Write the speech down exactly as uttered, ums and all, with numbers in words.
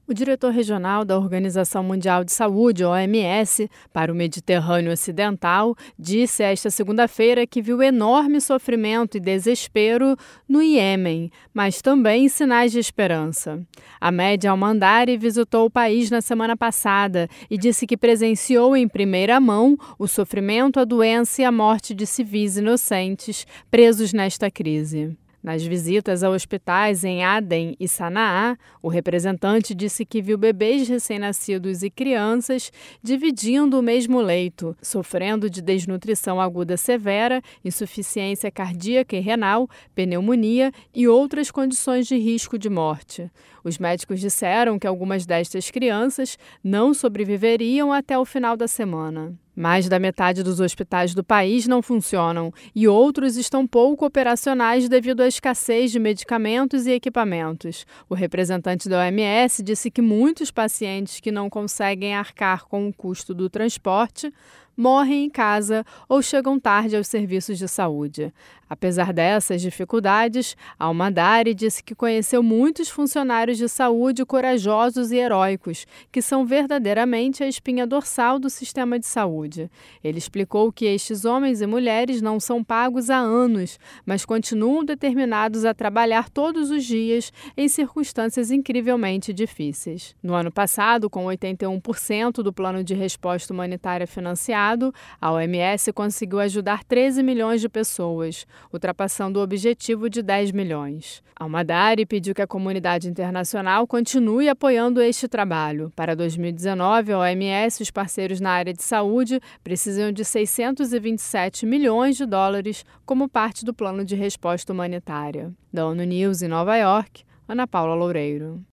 O diretor regional da Organização Mundial de Saúde, O M S, para o Mediterrâneo Ocidental, disse esta segunda-feira que viu enorme sofrimento e desespero no Iêmen, mas também sinais de esperança. A Média Al-Mandari visitou o país na semana passada e disse que presenciou em primeira mão o sofrimento, a doença e a morte de civis inocentes presos nesta crise. Nas visitas a hospitais em Aden e Sanaa, o representante disse que viu bebês recém-nascidos e crianças dividindo o mesmo leito, sofrendo de desnutrição aguda severa, insuficiência cardíaca e renal, pneumonia e outras condições de risco de morte. Os médicos disseram que algumas destas crianças não sobreviveriam até o final da semana. Mais da metade dos hospitais do país não funcionam e outros estão pouco operacionais devido à escassez de medicamentos e equipamentos. O representante da O M S disse que muitos pacientes que não conseguem arcar com o custo do transporte morrem em casa ou chegam tarde aos serviços de saúde. Apesar dessas dificuldades, Al-Mandari disse que conheceu muitos funcionários de saúde corajosos e heróicos, que são verdadeiramente a espinha dorsal do sistema de saúde. Ele explicou que estes homens e mulheres não são pagos há anos, mas continuam determinados a trabalhar todos os dias em circunstâncias incrivelmente difíceis. No ano passado, com oitenta e um por cento do plano de resposta humanitária financiado, a O M S conseguiu ajudar treze milhões de pessoas, ultrapassando o objetivo de dez milhões. Al-Mandari pediu que a comunidade internacional continue apoiando este trabalho. Para dois mil e dezenove, a O M S e os parceiros na área de saúde precisam de seiscentos e vinte e sete milhões de dólares como parte do plano de resposta humanitária. Da ONU News em Nova York, Ana Paula Loureiro.